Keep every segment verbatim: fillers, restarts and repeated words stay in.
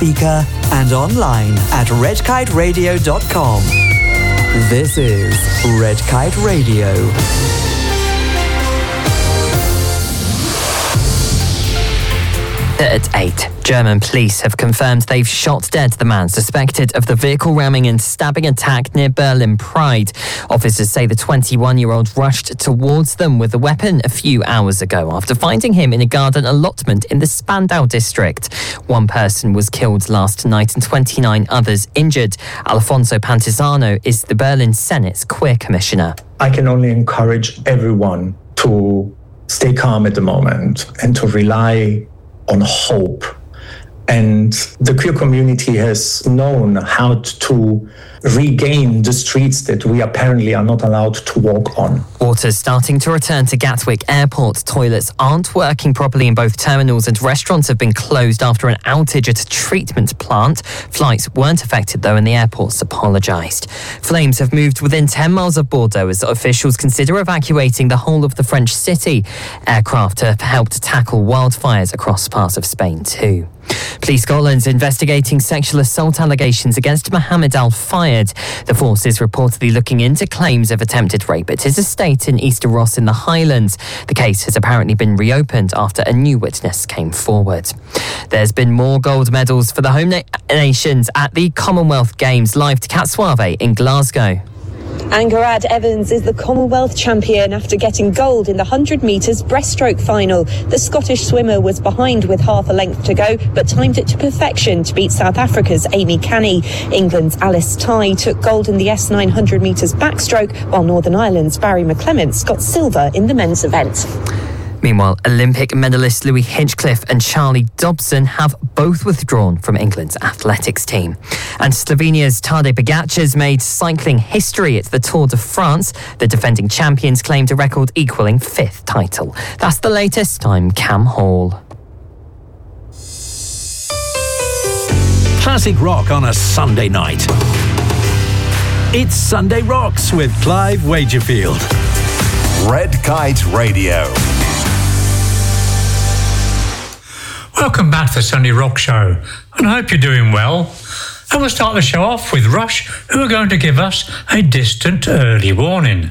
speaker and online at red kite radio dot com. This is Red Kite Radio. At eight, German police have confirmed they've shot dead the man suspected of the vehicle ramming and stabbing attack near Berlin Pride. Officers say the twenty-one-year-old rushed towards them with a weapon a few hours ago after finding him in a garden allotment in the Spandau district. One person was killed last night and twenty-nine others injured. Alfonso Pantisano is the Berlin Senate's queer commissioner. I can only encourage everyone to stay calm at the moment and to rely on hope. And the queer community has known how to regain the streets that we apparently are not allowed to walk on. Water's starting to return to Gatwick Airport. Toilets aren't working properly in both terminals and restaurants have been closed after an outage at a treatment plant. Flights weren't affected though and the airports apologised. Flames have moved within ten miles of Bordeaux as officials consider evacuating the whole of the French city. Aircraft have helped tackle wildfires across parts of Spain too. Police Scotland's investigating sexual assault allegations against Mohammed Al Fayed. The force is reportedly looking into claims of attempted rape at his estate in Easter Ross in the Highlands. The case has apparently been reopened after a new witness came forward. There's been more gold medals for the home na- nations at the Commonwealth Games. Live to Cat Suave in Glasgow. Angarad Evans is the Commonwealth champion after getting gold in the one hundred metres breaststroke final. The Scottish swimmer was behind with half a length to go, but timed it to perfection to beat South Africa's Amy Canny. England's Alice Tighe took gold in the S nine hundred metres backstroke, while Northern Ireland's Barry McClements got silver in the men's event. Meanwhile, Olympic medalists Louis Hinchcliffe and Charlie Dobson have both withdrawn from England's athletics team. And Slovenia's Tadej Pogačar's made cycling history at the Tour de France. The defending champions claimed a record equalling fifth title. That's the latest. I'm Cam Hall. Classic rock on a Sunday night. It's Sunday Rocks with Clive Wagerfield. Red Kite Radio. Welcome back to the Sunday Rock Show, and I hope you're doing well. And we'll start the show off with Rush, who are going to give us a distant early warning.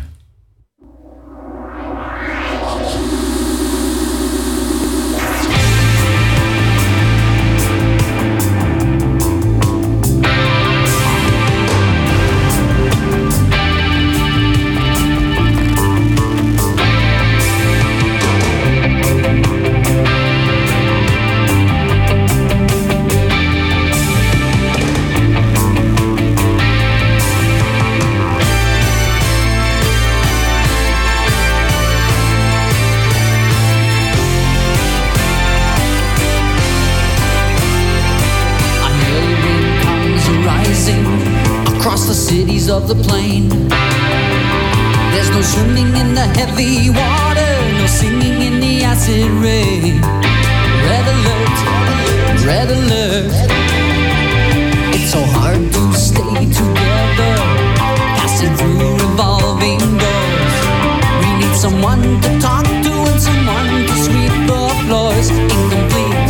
Of the plain, there's no swimming in the heavy water, no singing in the acid rain. Red alert, red alert. It's so hard to stay together, passing through revolving doors. We need someone to talk to and someone to sweep the floors. Incomplete.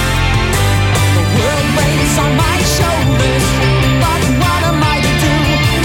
On my shoulders, but what am I to do?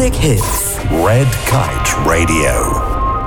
classic hits. Red Kite Radio.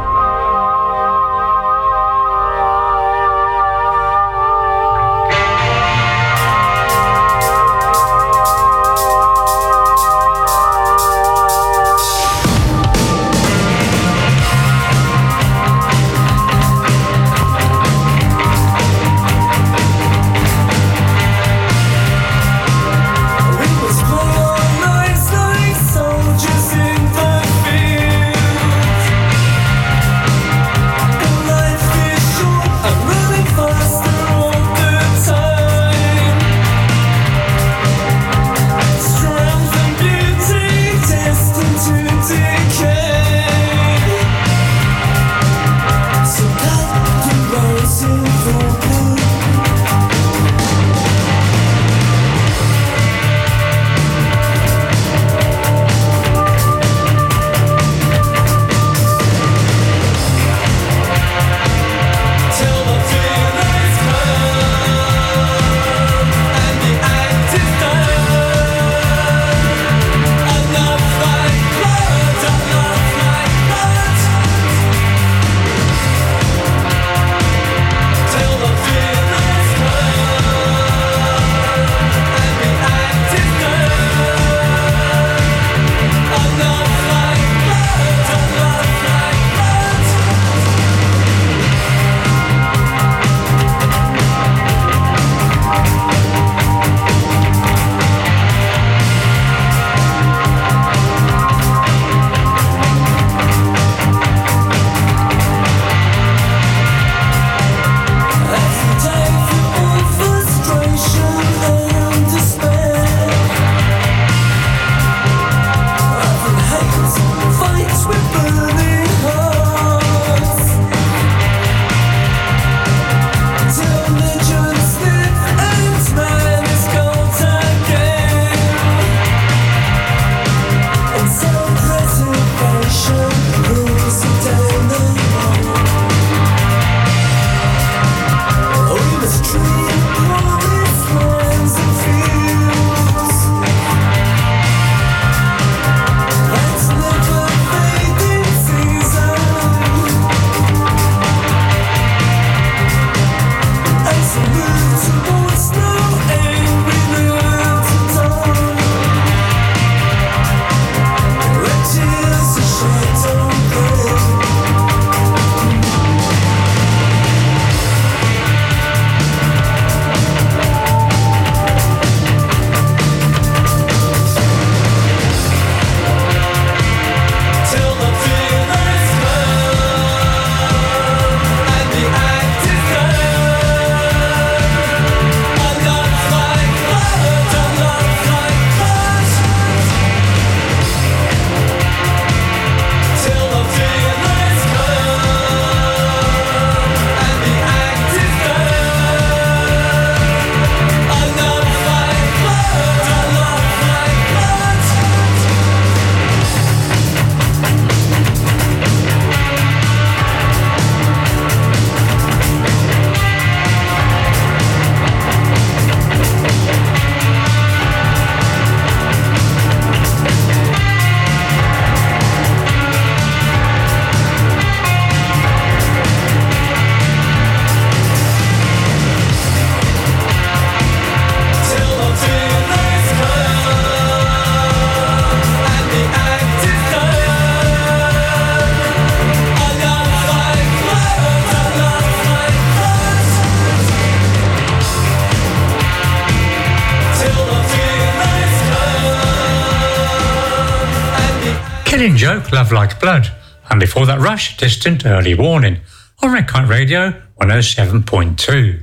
Killing Joke, Love Like Blood, and before that Rush, Distant Early Warning, on Red Kite Radio one oh seven point two.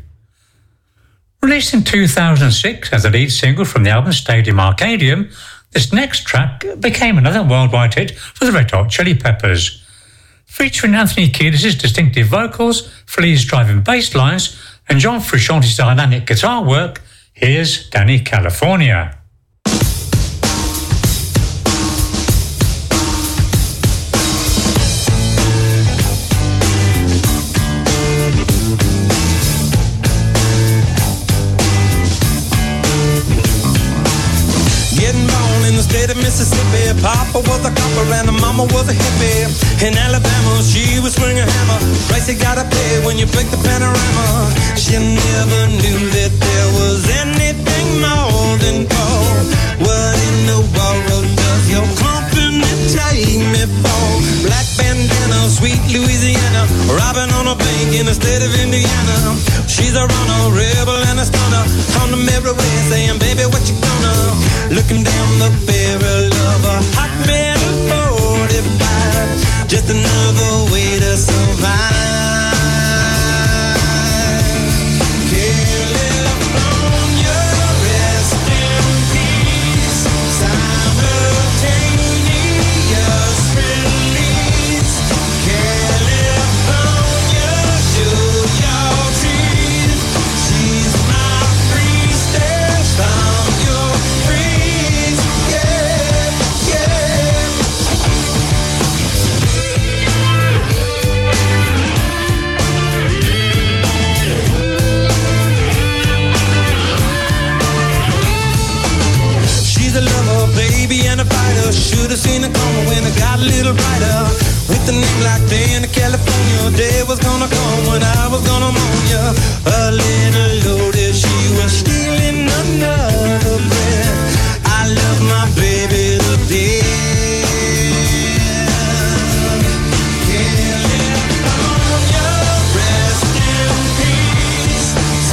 Released in two thousand six as the lead single from the album Stadium Arcadium, this next track became another worldwide hit for the Red Hot Chili Peppers. Featuring Anthony Kiedis' distinctive vocals, Flea's driving bass lines, and John Frusciante's dynamic guitar work, here's Danny California. Getting born in the state of Mississippi, Papa was a copper and the mama was a hippie. In Alabama, she was swinging a hammer. Price you gotta pay when you break the panorama. She never knew that there was anything more than gold. What in the world does your company take me for? Black bandana, sweet Louisiana, robbing on a bank in the state of Indiana. She's a runner, rebel and a stunner. On the mirror way saying, baby, what you gonna? Looking down the barrel of a hot metal forty-five. Just another way to survive. California, rest in peace. Simultaneous release. California, show your teeth. She's my priestess. I'm your priest. Yeah, yeah. She's a lover, baby, and a fighter. Should've seen it coming when it got a little brighter. With a name like Dan, California, day was gonna come when I was gonna moan ya. A little loaded, she was stealing another breath. I love my baby to death. California, rest in peace.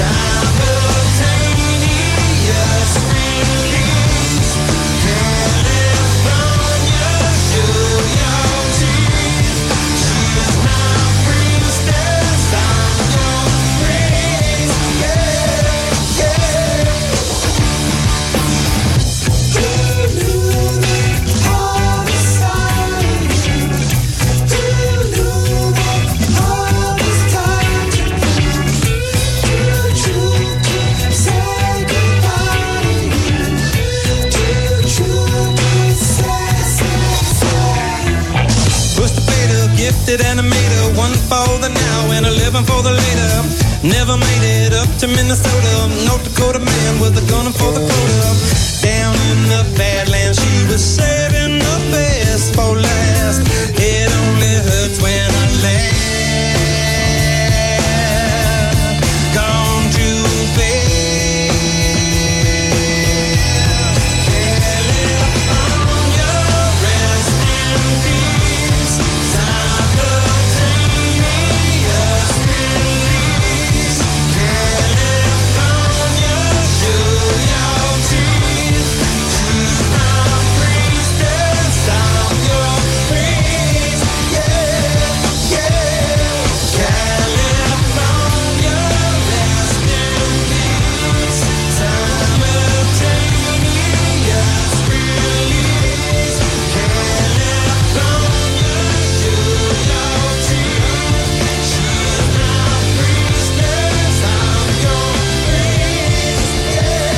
Simultaneous release. California, show your teeth. She's my priestess. I'm your priest. Yeah, yeah. Push the fader, gifted animator, one for the now and a living for the later. Never made it up to Minnesota. North Dakota man with a gun for the quota. Down in the Badlands, she was saving the best for last. It only hurts when I laugh. Gone too fast. California, rest in peace. Simultaneous release. California, show your teeth. She's my priestess. I'm your priest. Yeah, yeah. California, rest in peace. Simultaneous release. California, show your teeth. She's my priestess. I'm your priest. Yeah,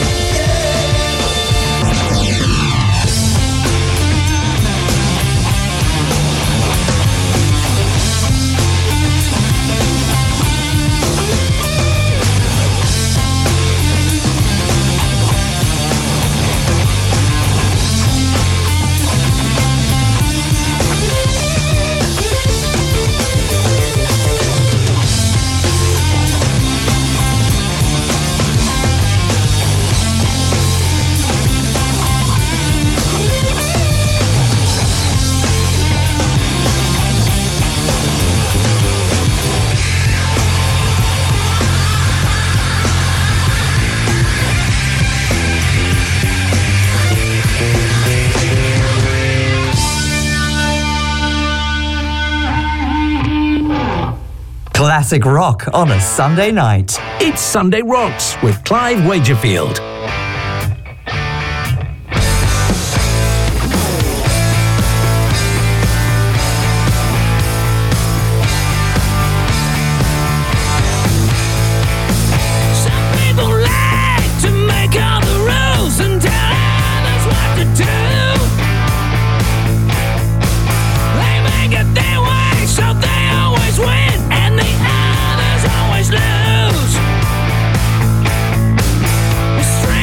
Classic rock on a Sunday night. It's Sunday Rocks with Clive Wagerfield. Some people like to make all the rules and tell others what to do. They make it their way, so they always win, and the others always lose. It's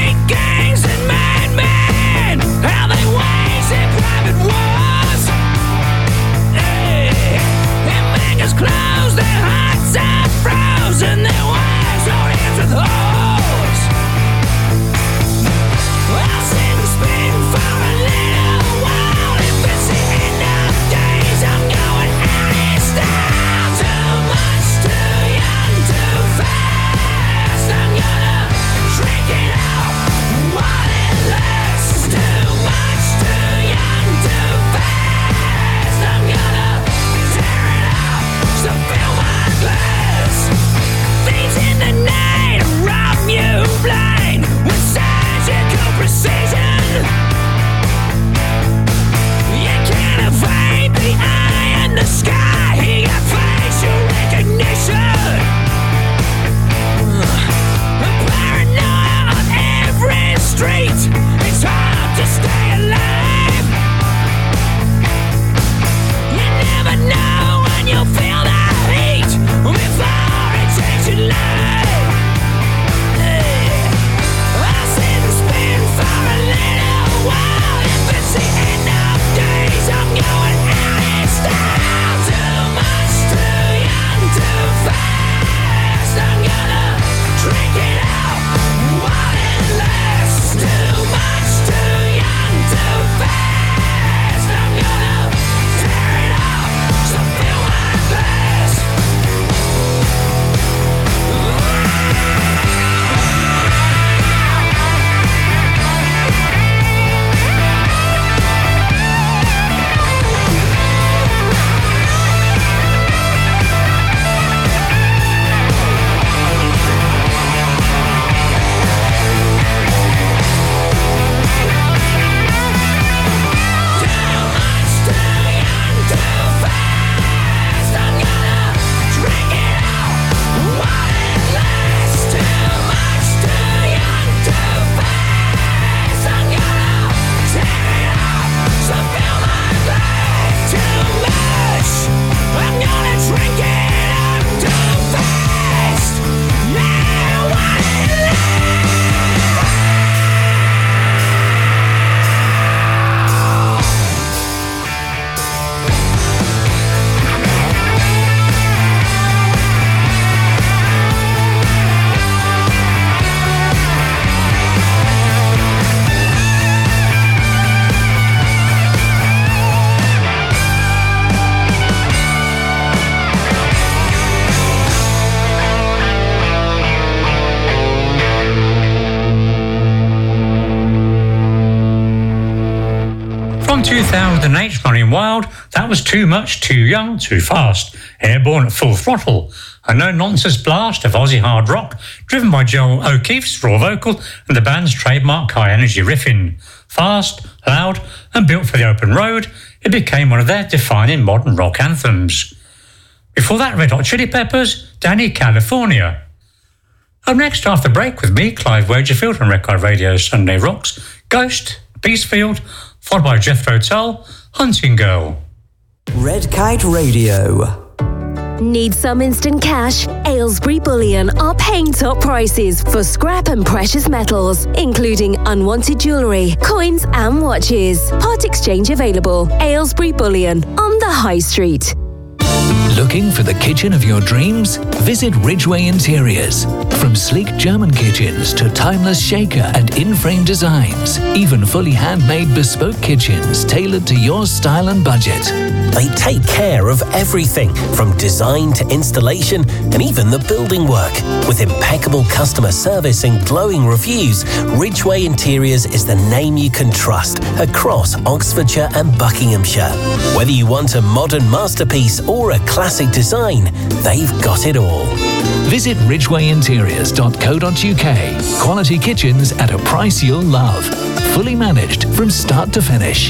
two thousand eight's Running Wild, that was Too Much, Too Young, Too Fast, Airborne at Full Throttle, a no-nonsense blast of Aussie hard rock, driven by Joel O'Keefe's raw vocal and the band's trademark high-energy riffing. Fast, loud, and built for the open road, it became one of their defining modern rock anthems. Before that, Red Hot Chili Peppers, Danny California. Up next, after the break with me, Clive Wagerfield, on Red Kite Radio's Sunday Rocks, Ghost, Beastfield, followed by Jethro Tull, Hunting Girl. Red Kite Radio. Need some instant cash? Aylesbury Bullion are paying top prices for scrap and precious metals, including unwanted jewellery, coins and watches. Part exchange available. Aylesbury Bullion on the High Street. Looking for the kitchen of your dreams? Visit Ridgeway Interiors. From sleek German kitchens to timeless shaker and in-frame designs, even fully handmade bespoke kitchens tailored to your style and budget. They take care of everything from design to installation and even the building work. With impeccable customer service and glowing reviews, Ridgeway Interiors is the name you can trust across Oxfordshire and Buckinghamshire. Whether you want a modern masterpiece or a classic design, they've got it all. Visit ridgeway interiors dot co dot uk. Quality kitchens at a price you'll love. Fully managed from start to finish.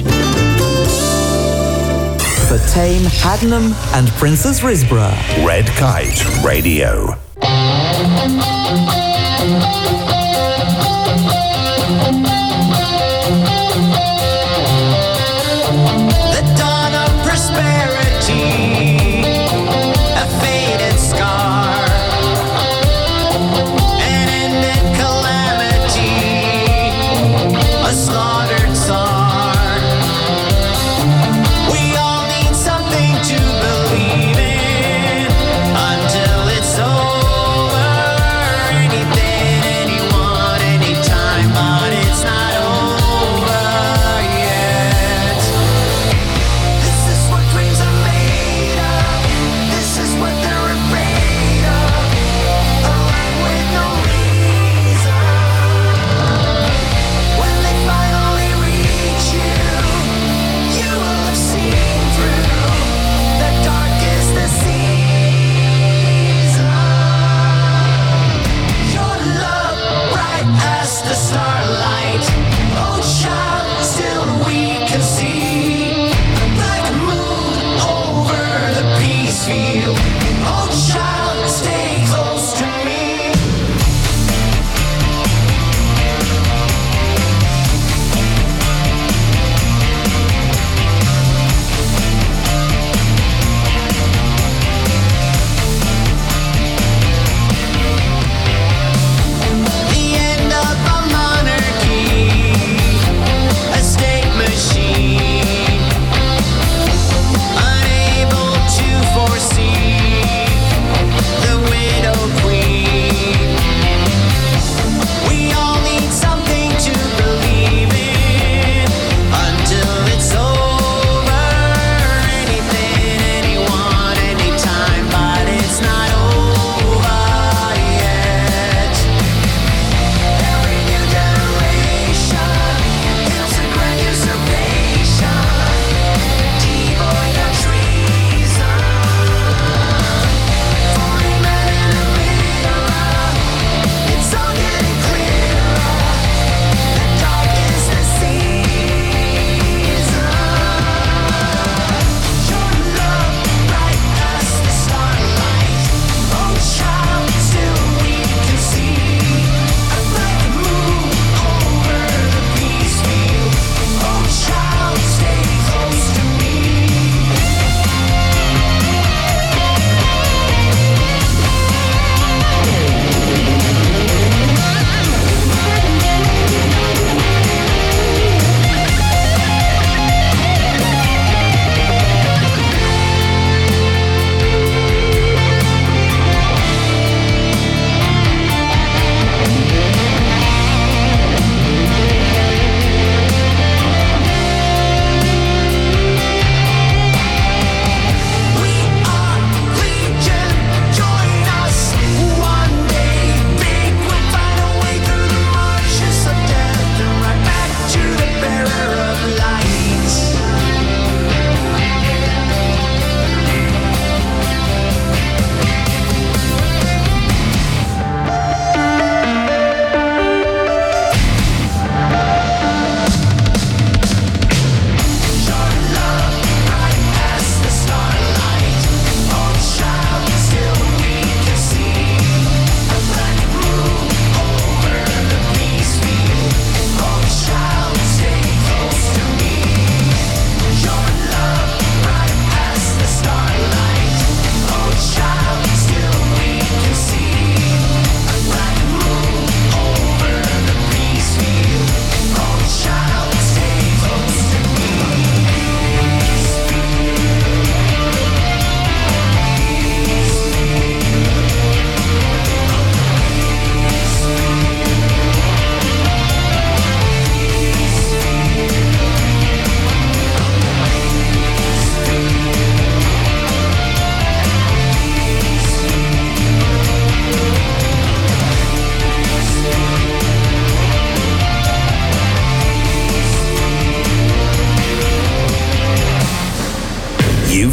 For Tame, Haddenham and Princess Risborough. Red Kite Radio. The dawn of prosperity, a faded scar, an ended calamity, a slaughtered czar. We all need something to believe in until it's over. Anything, anywhere.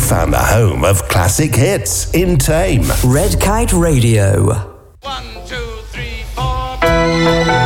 found the home of classic hits in Tame. Red Kite Radio. One, two, three, four.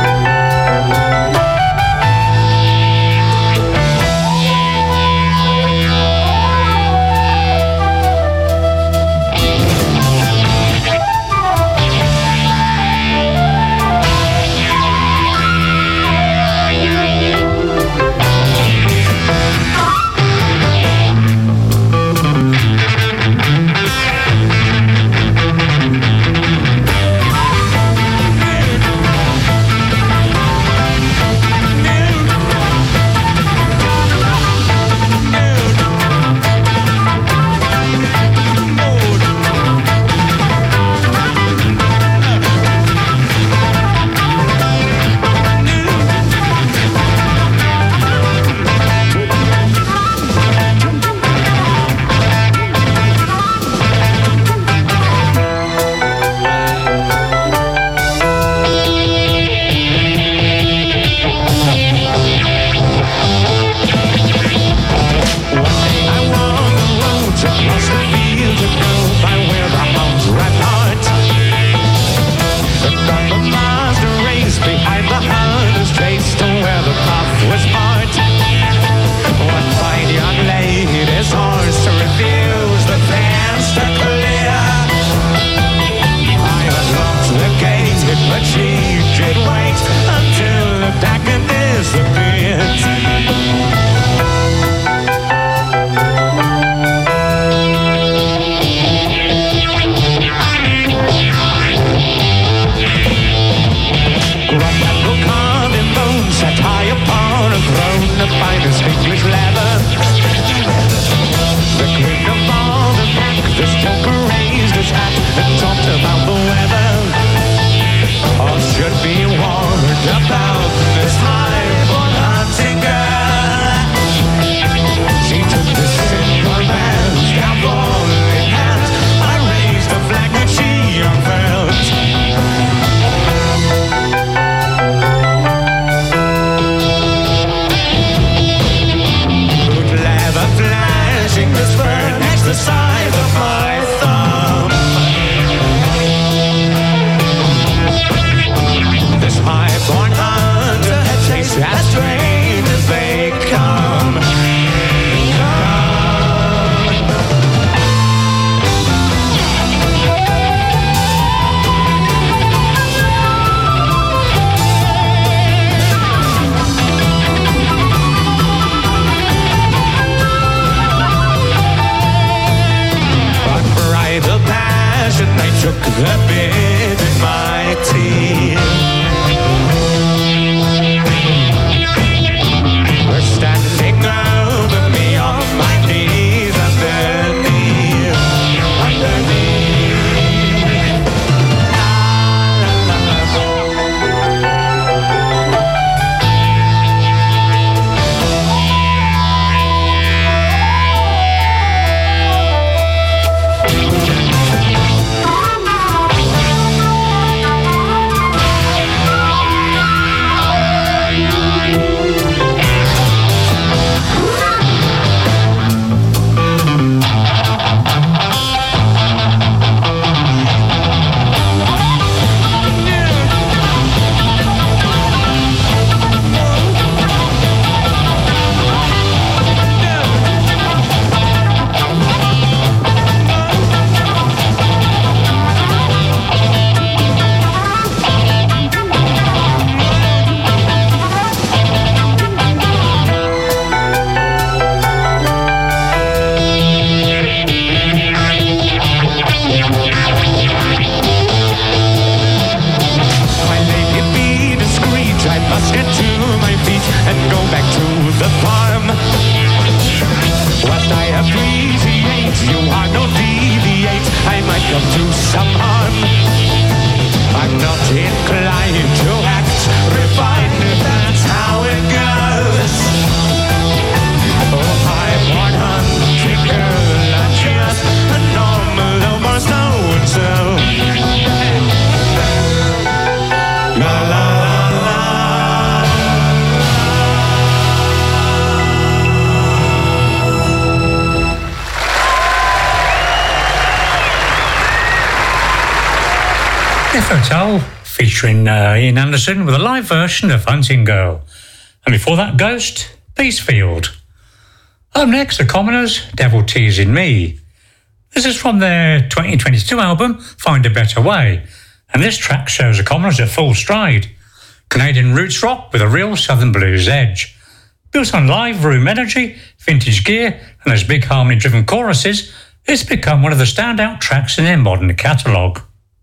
Cliff Hotel, featuring uh, Ian Anderson with a live version of Hunting Girl. And before that, Ghost, Peacefield. Up next, The Commoners, Devil Teasing Me. This is from their twenty twenty-two album, Find a Better Way. And this track shows The Commoners at full stride. Canadian roots rock with a real Southern blues edge. Built on live room energy, vintage gear, and those big harmony-driven choruses, it's become one of the standout tracks in their modern catalogue.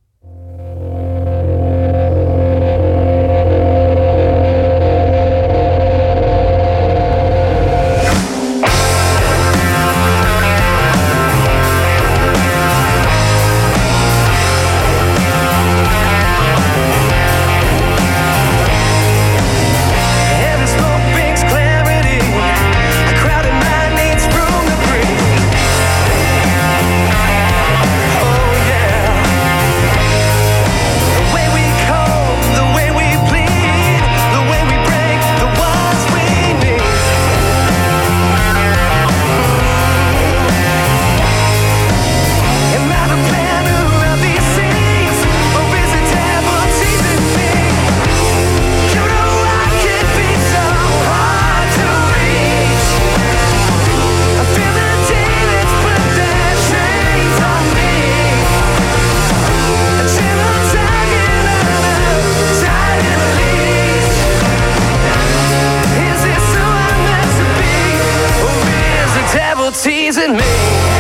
Teasing me.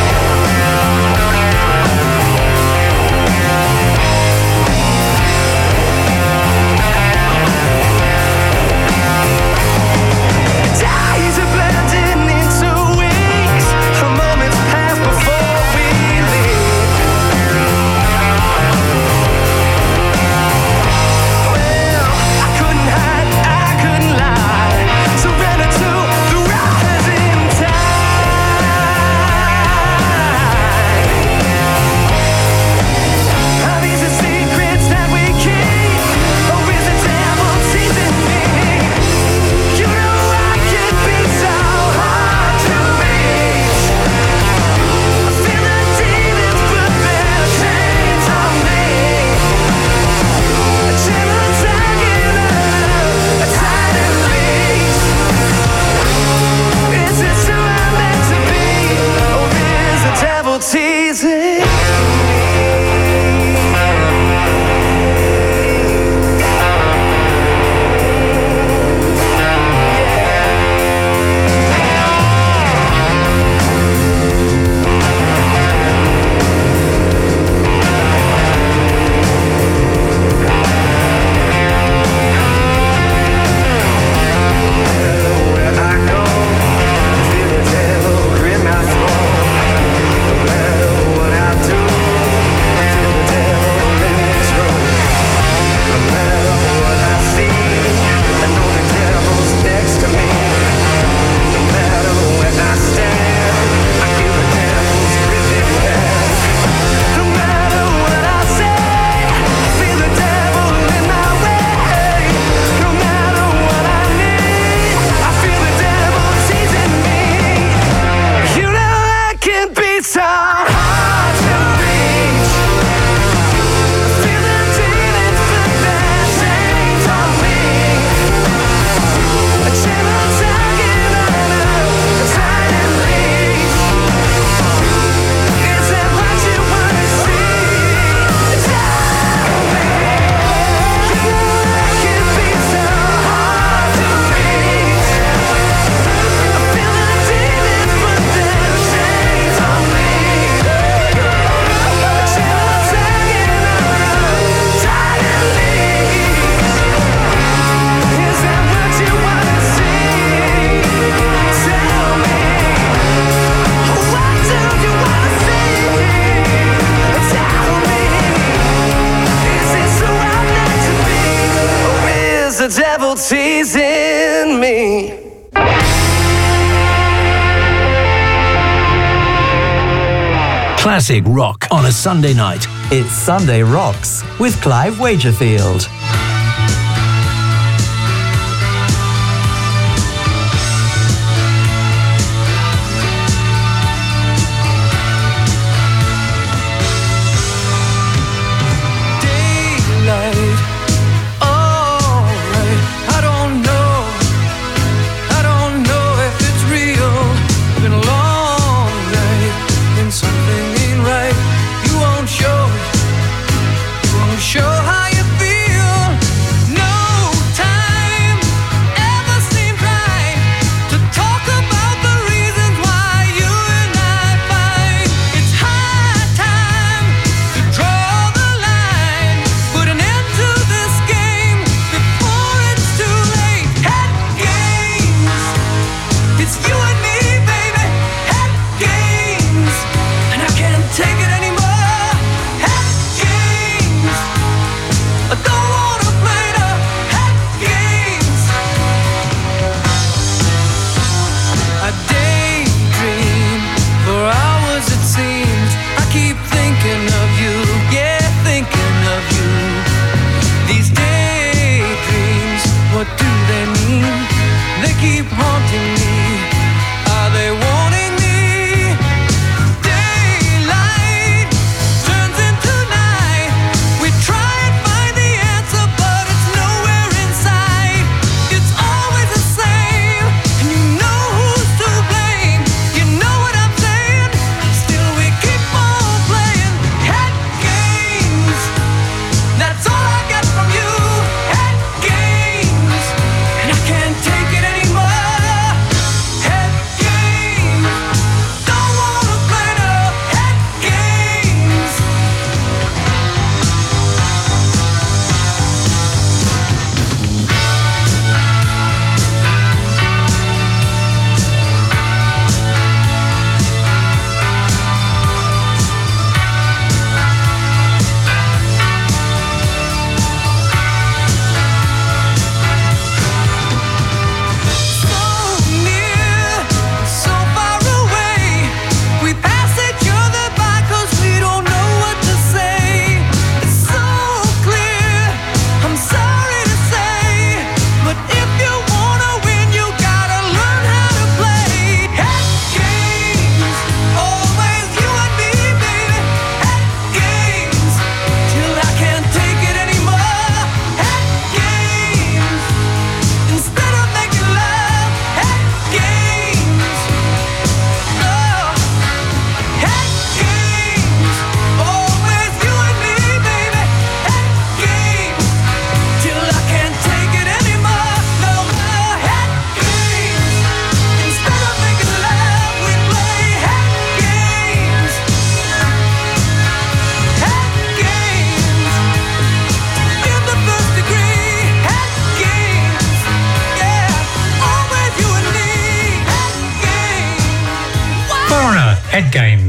Days are blending into weeks. A moment's pass before we leave. Well, I couldn't hide, I couldn't lie. Surrender to the rising tide. Are these the secrets that we keep? Or is the devil teasing me? You know I can be so hard to reach. I feel the demons put their chains on me. A gentle tugging up, a tighter leash. Is this who I'm meant to be? Or is the devil teasing me? Where I go, feel the devil grip my soul. No matter what I do, feel the devil in control. No matter what I see, I know the devil's next to me. No matter where I stand, I feel the devil's gripping hand. No matter what I say, I feel the devil in my way. No matter what I need, I feel the devil teasing me. You know I can be so hard to reach. I feel the demons put their chains on me. A gentle tugging on a tighter leash. Is that what you wanna see? Tell me. You know I can be so hard to reach. I feel the demons put their chains on me. A gentle tugging on a tighter leash. Is that what you wanna see? Tell me. What do you wanna see? Tell me. Is this who I'm meant to be? Or is the devil teasing me? Classic rock on a Sunday night. It's Sunday Rocks with Clive Wagerfield. Days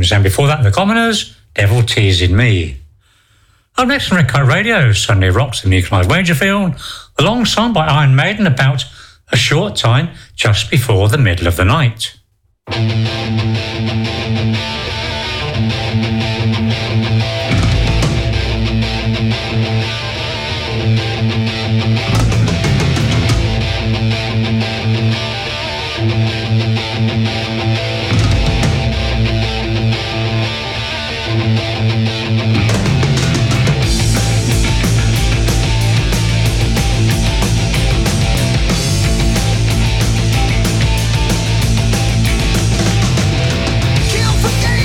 Dreams, and before that, The Commoners, Devil Teasing Me. Up next on Red Kite Radio, Sunday Rocks and me, Clive Wagerfield, a long song by Iron Maiden about a short time just before the middle of the night. Kill for game.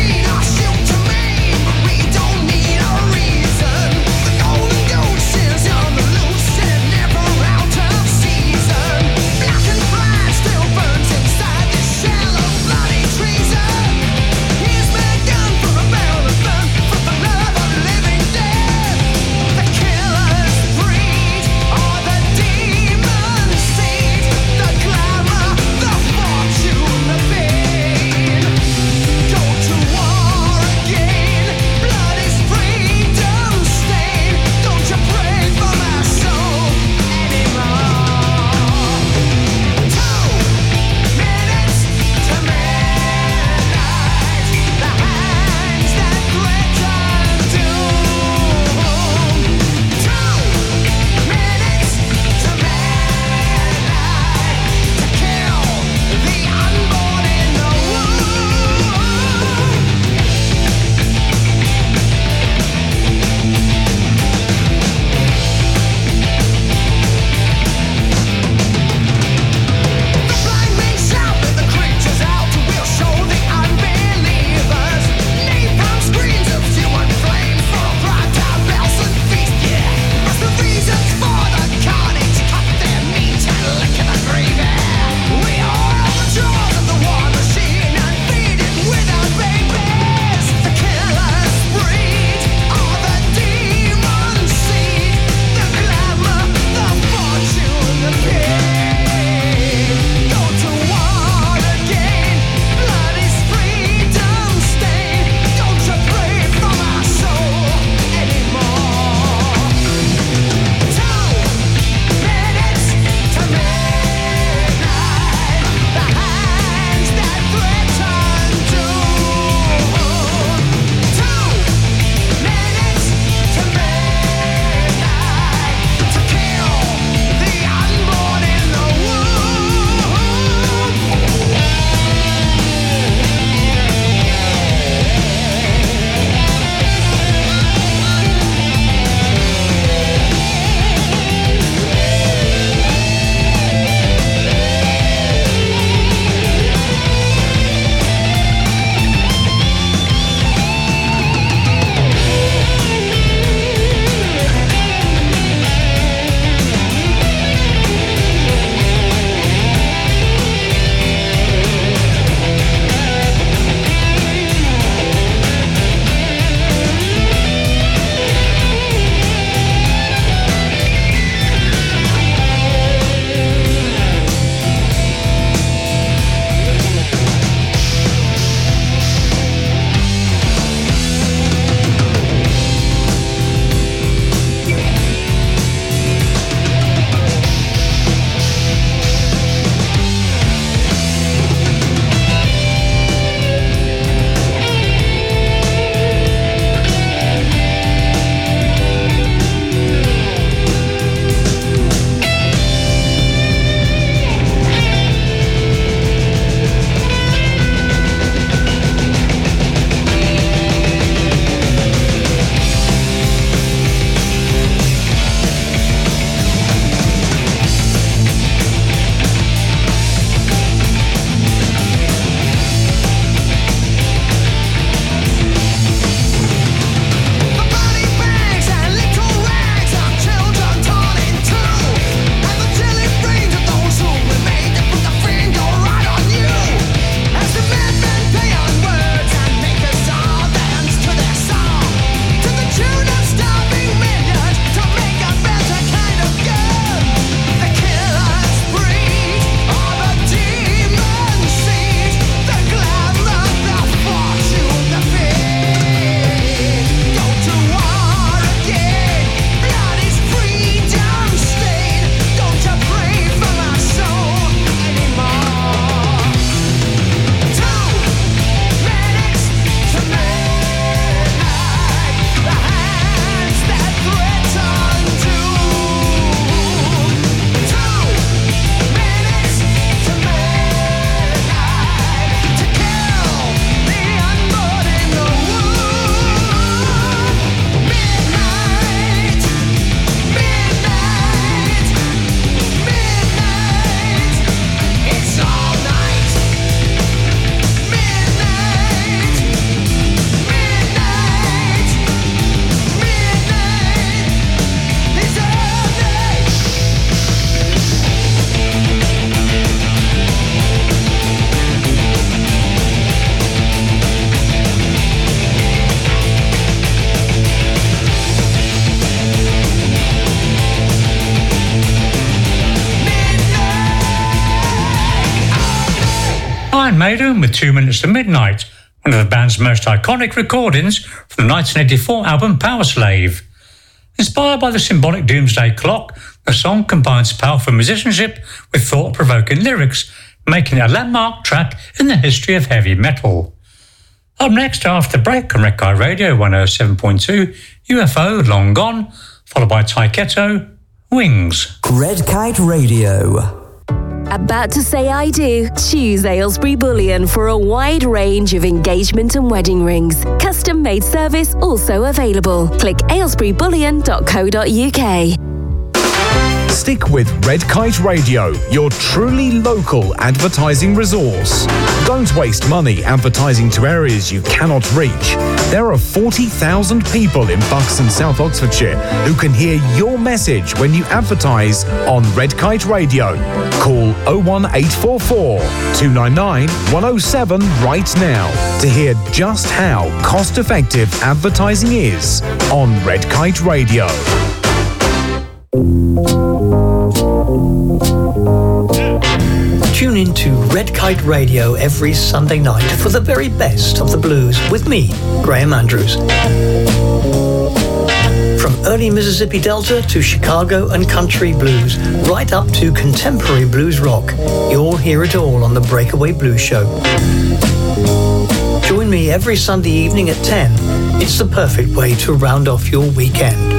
Iron Maiden with Two Minutes to Midnight, one of the band's most iconic recordings from the nineteen eighty-four album Power Slave. Inspired by the symbolic doomsday clock, the song combines powerful musicianship with thought-provoking lyrics, making it a landmark track in the history of heavy metal. Up next after the break on Red Kite Radio one oh seven point two, U F O Long Gone, followed by Taiketo, Wings. Red Kite Radio. About to say I do? Choose Aylesbury Bullion for a wide range of engagement and wedding rings. Custom-made service also available. Click aylesbury bullion dot co dot uk. Stick with Red Kite Radio, your truly local advertising resource. Don't waste money advertising to areas you cannot reach. There are forty thousand people in Bucks and South Oxfordshire who can hear your message when you advertise on Red Kite Radio. Call oh one eight four four, two nine nine, one oh seven right now to hear just how cost-effective advertising is on Red Kite Radio. Tune in to Red Kite Radio every Sunday night for the very best of the blues with me, Graham Andrews. From early Mississippi Delta to Chicago and country blues, right up to contemporary blues rock, you'll hear it all on the Breakaway Blues Show. Join me every Sunday evening at ten. It's the perfect way to round off your weekend.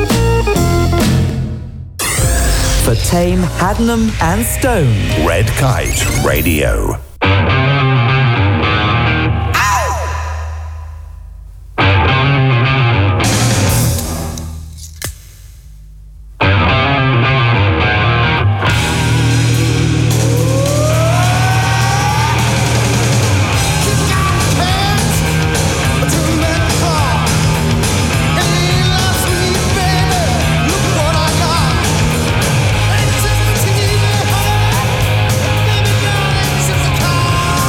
For Tame, Haddenham and Stone. Red Kite Radio. Car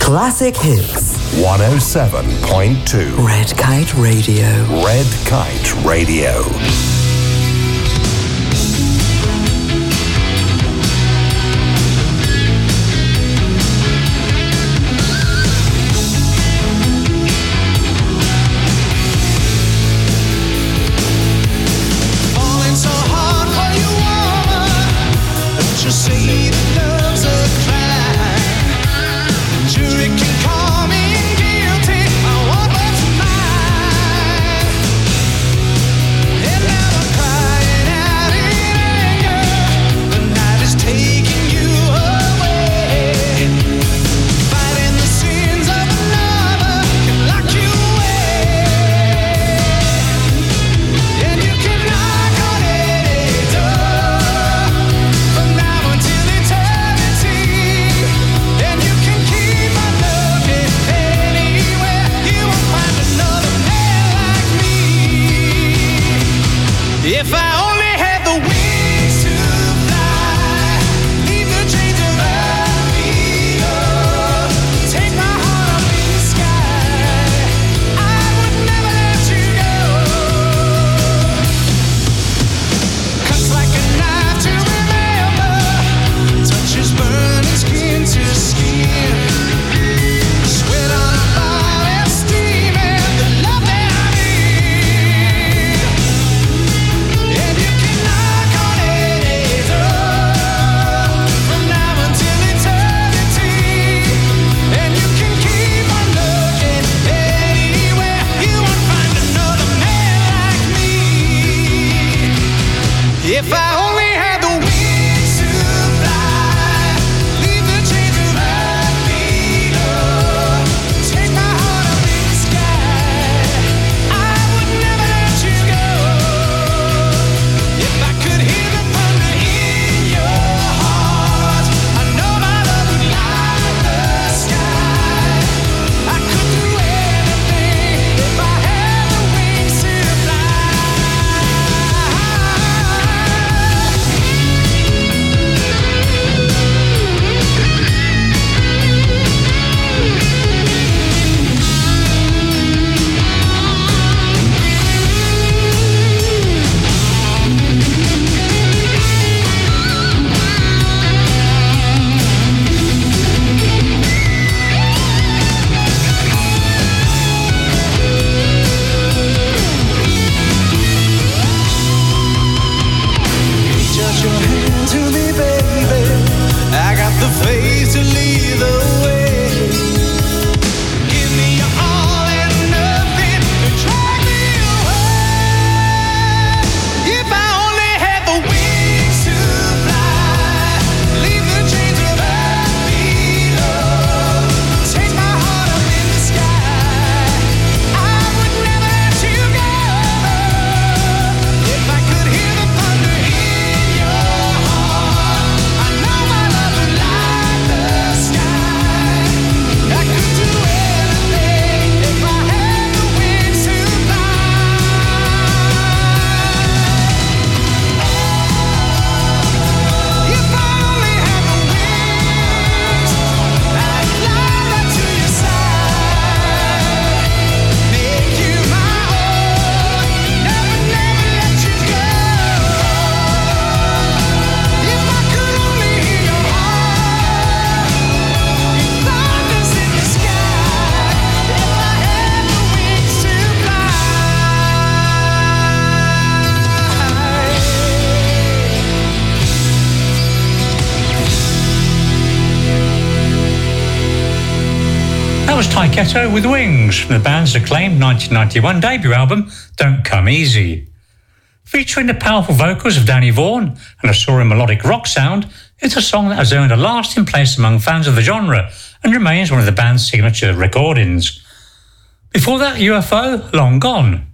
Classic hits. one oh seven point two. Red Kite Radio. Red Kite Radio. was Taiketo with Wings from the band's acclaimed nineteen ninety-one debut album, Don't Come Easy. Featuring the powerful vocals of Danny Vaughan and a soaring melodic rock sound, it's a song that has earned a lasting place among fans of the genre and remains one of the band's signature recordings. Before that, U F O, Long Gone.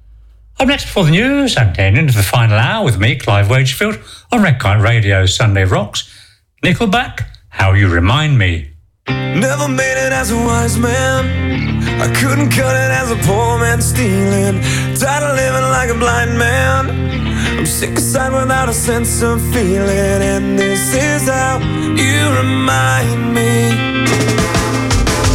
Up next before the news and then into the final hour with me, Clive Wagefield, on Red Kite Radio Sunday Rocks, Nickelback, How You Remind Me. Never made it as a wise man, I couldn't cut it as a poor man stealing. Tired of living like a blind man, I'm sick aside without a sense of feeling. And this is how you remind me.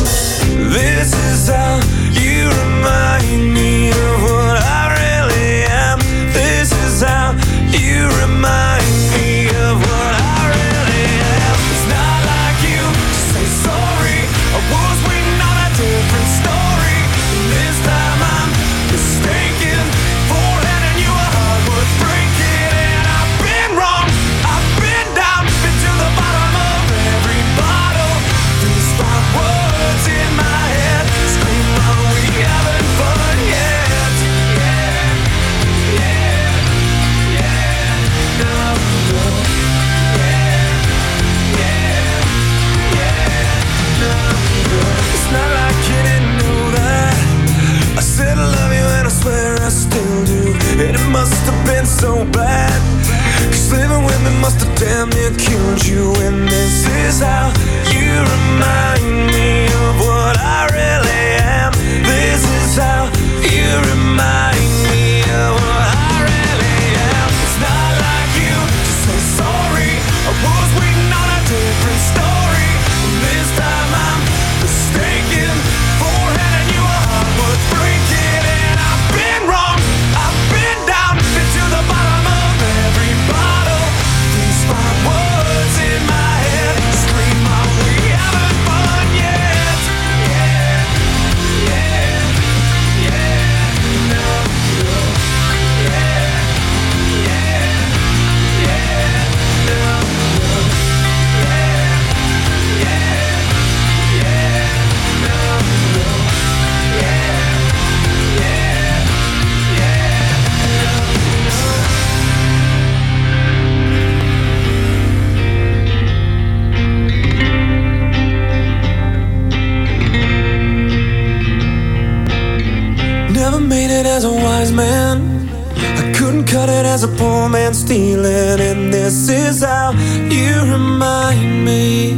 as a wise man. I couldn't cut it as a poor man stealing. And this is how you remind me.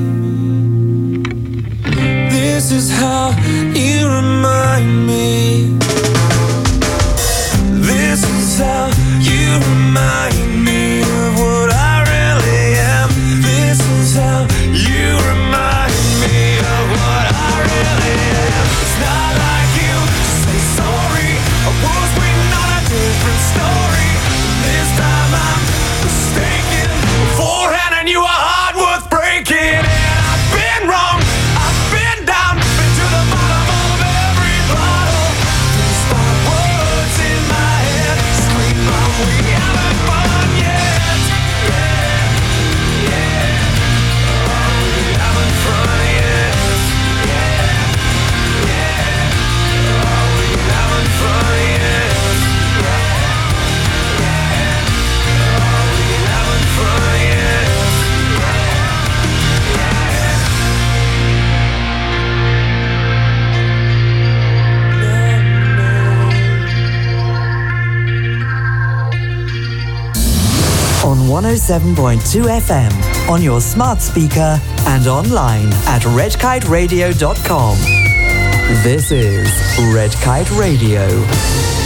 This is how you remind me. This is how you remind me of what I really am. This is how you remind me of what I really am. It's not like you to say sorry. I was waiting on a different story. This time I'm mistaken. Beforehand I knew a heart worth breaking. And I've been wrong, I've been down, been to the bottom of every bottle. These five words in my head scream out, we haven't fun yet. Yeah, yeah. Oh, we haven't fun yet. Yeah, yeah. Oh, we haven't fun yet. Yeah, yeah. Oh, we haven't fun yet. On one oh seven point two F M, on your smart speaker and online at red kite radio dot com. This is Red Kite Radio.